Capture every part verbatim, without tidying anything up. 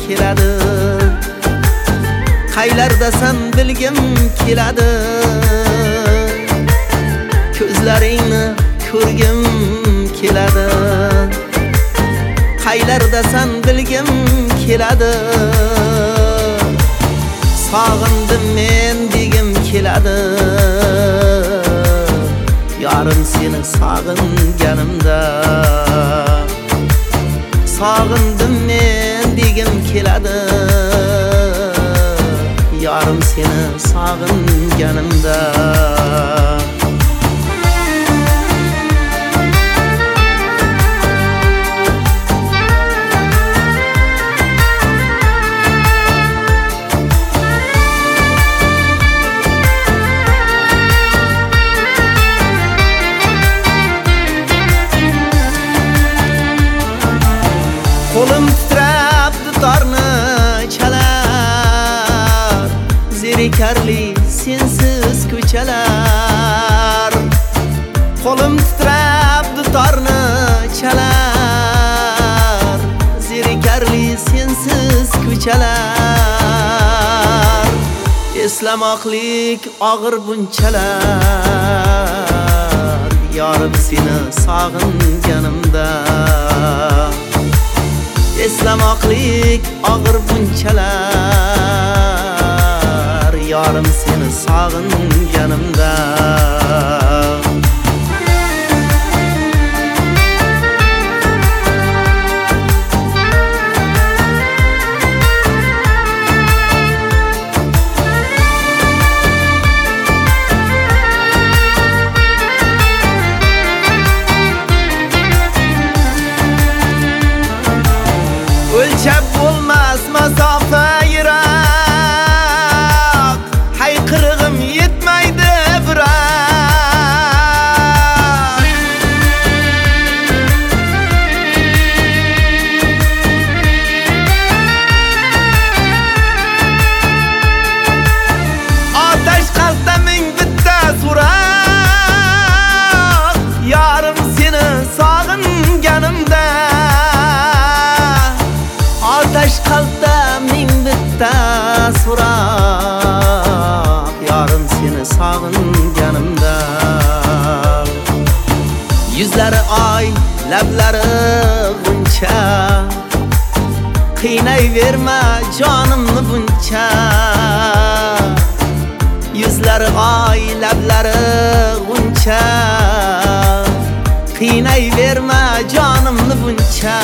keladi. Qaylardasan bilgim keladi. Ko'zlaringni ko'rgim keladi. Qaylardasan bilgim keladi. Sog'indim men degim keladi. Yarim seni sog'inganimda sog'indim men degim keladi. Yarim seni sog'inganimda Qo'lim titrab dutorni chalar, zerikarli sensiz ko'chalar. Qo'lim titrab dutorni chalar, zerikarli sensiz ko'chalar. Eslamoqlik og'ir bunchalar, yorim seni sog'inganimda. Eslamoqlik og'ir bunchalar, yorim seni sog'inganimda. O'lchab bo'lmas masofa yiroq, hayqirig'im yetmaydi biroq. Otash qalbda ming bitta so'roq, yorim seni sog'inganimda. Otash qalbda ming bitta so'roq, yorim seni sog'inganimda. Yuzlari oy, lablari g'uncha, qiynayverma jonimni buncha. Yuzlari oy, lablari g'uncha, qiynayverma jonimni buncha.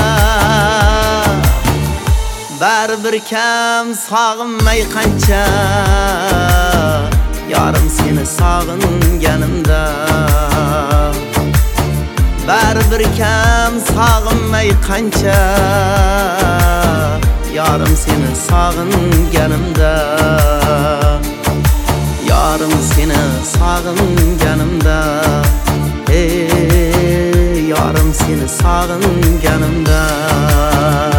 Baribir kam sog'inmay qancha, yorim seni sog'inganimda. Baribir kam sog'inmay qancha, yorim seni sog'inganimda. Yorim seni sog'inganimda. Ey yorim seni sog'inganimda.